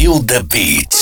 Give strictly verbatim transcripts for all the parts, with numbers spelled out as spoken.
Feel the Beat.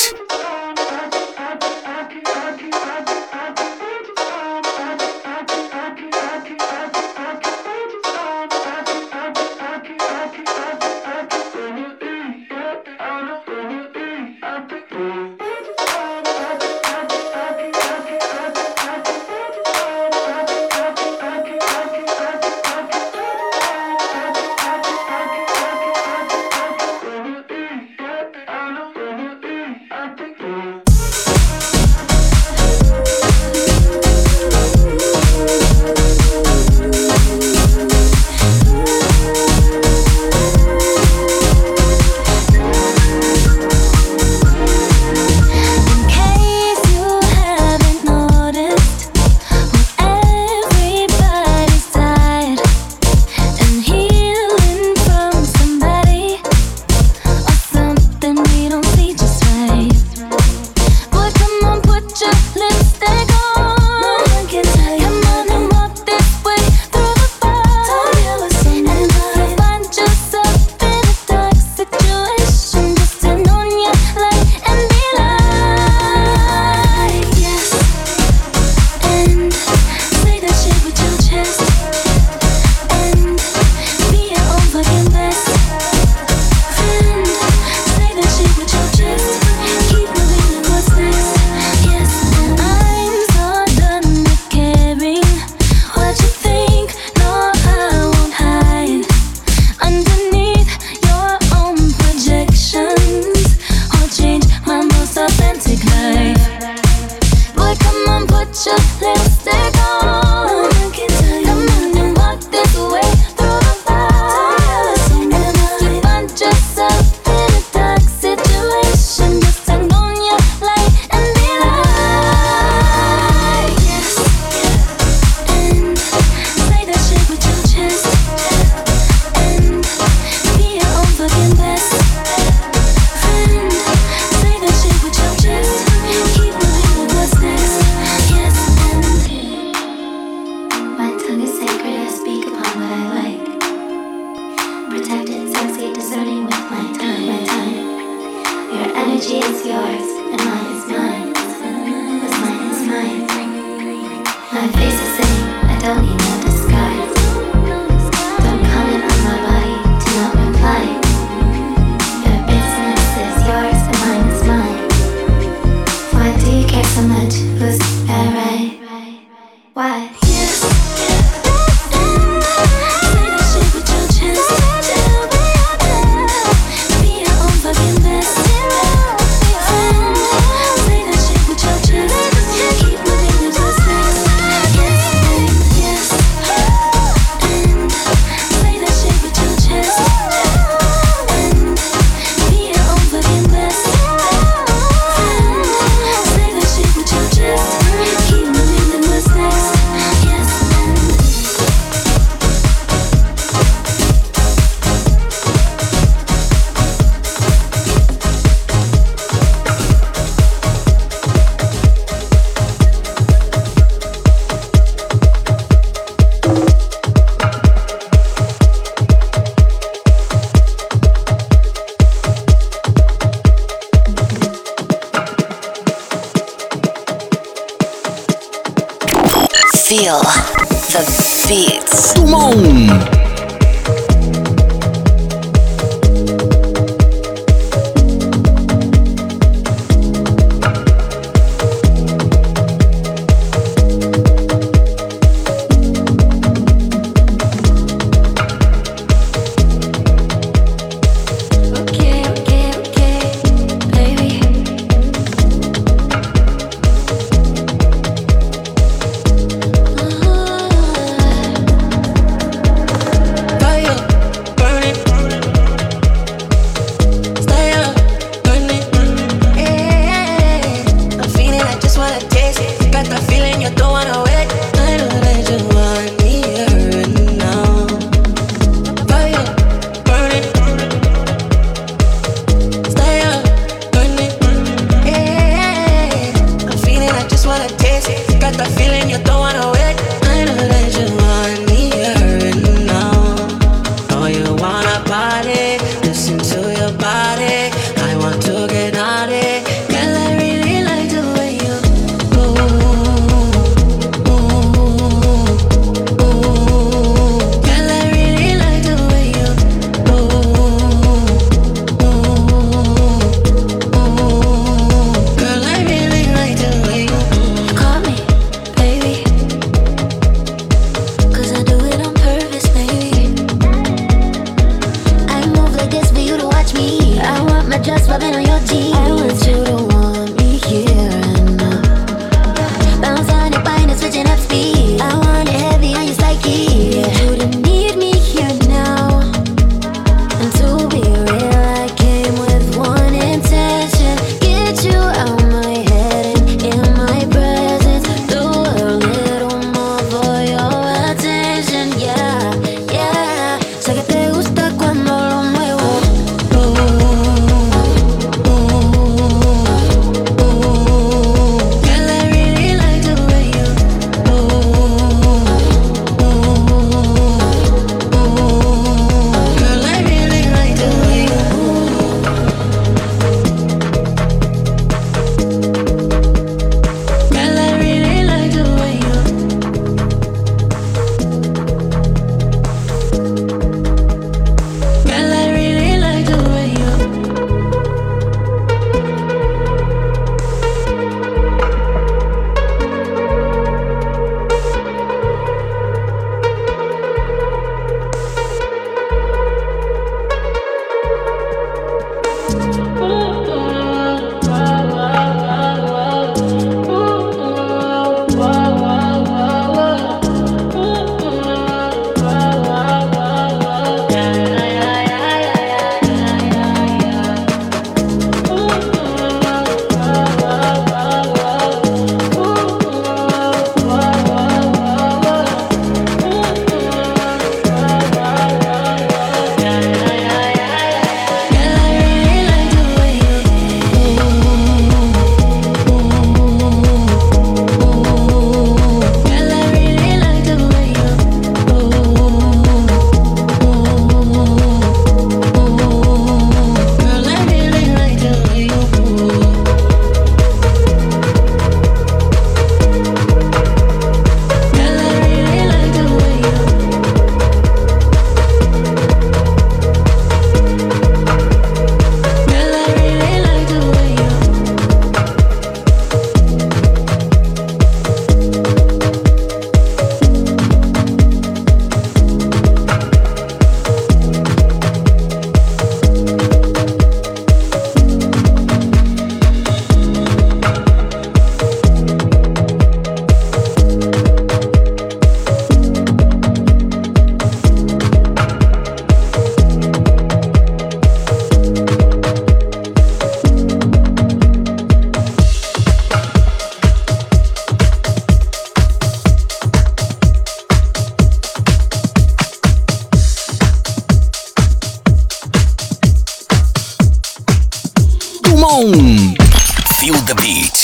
Feel the beats. Come on! just rubbing on your jeans. I want you to want me here and now. Bounce on it, bind it, switching up speed. I want it heavy on your psyche. You didn't need me here now. And to be real, I came with one intention: get you out my head and in my presence. Do a little more for your attention, yeah, yeah. Sé que te gusta cuando lo muevo. Girl, I really like the way you Girl, I really like the way you Girl, I really like the way you Girl, I really like the way you Feel the beat.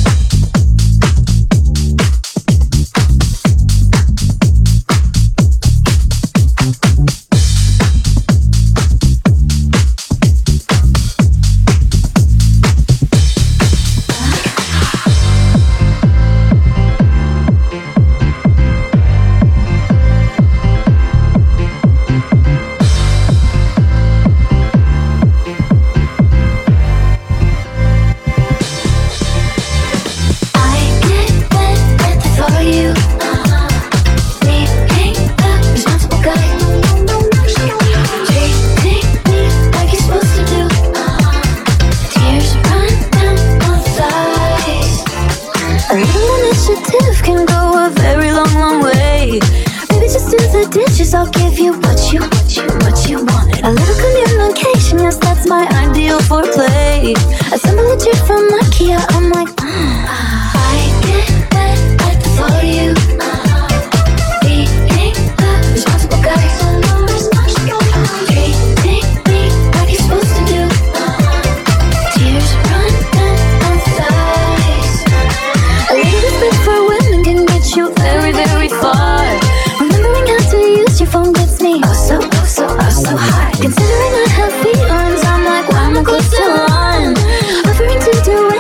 I'll give you what you, what you, what you wanted. A little communication, yes, that's my ideal foreplay. Assemble a trip from IKEA, I'm like, mm. I get wet like the thought of you. Being the responsible guy, so no responsible. Treating me like you're supposed to do. Tears run down my thighs. A little respect for women can get you very, very far. Remembering how to use your phone gets me oh so, oh so, oh so high. Considering I have feelings, I'm like, why am I close to one? Offering to do it.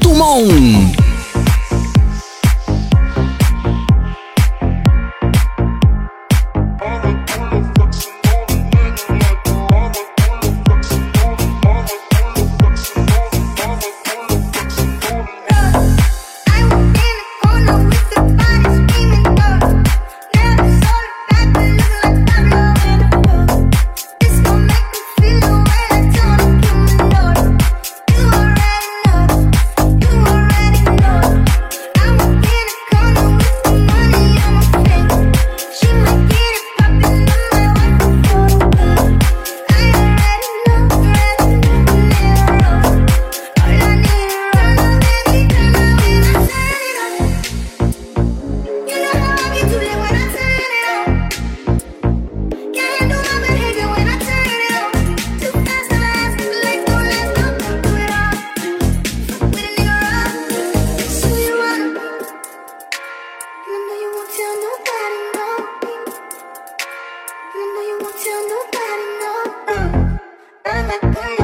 Toulon. Tell nobody no. I'm not gonna